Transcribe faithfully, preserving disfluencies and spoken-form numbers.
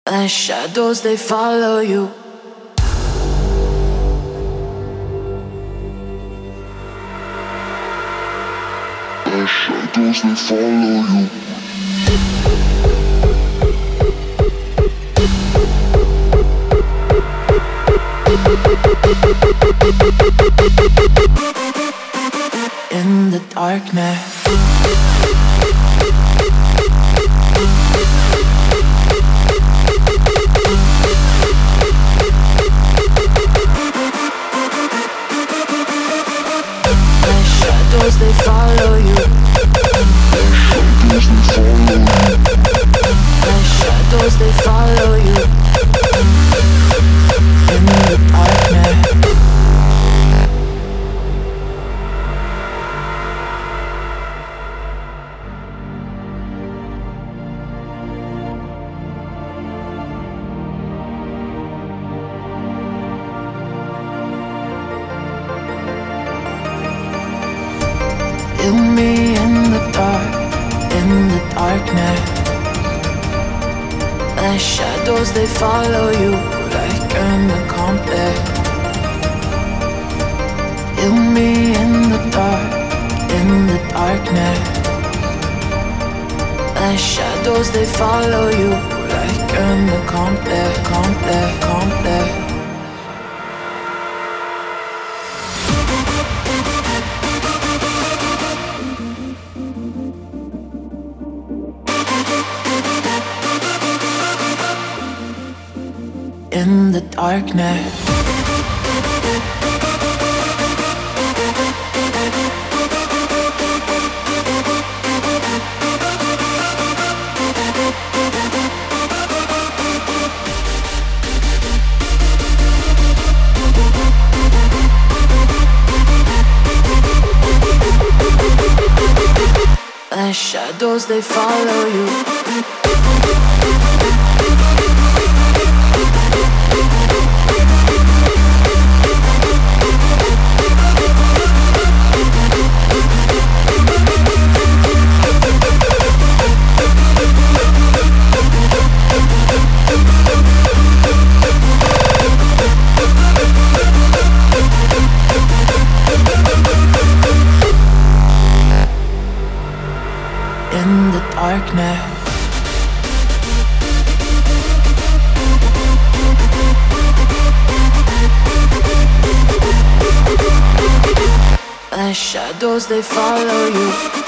The shadows, they follow you. The shadows, they follow you. In the darkness. They follow you. The shadows, they follow you. In the darkness. Feel me in the dark, in the darkness. The shadows, they follow you like an accomplice. Feel me in the dark, in the darkness. The shadows, they follow you like an accomplice, accomplice, accomplice. In the darkness. The shadows, they follow you. In the darkness. The shadows, they follow you.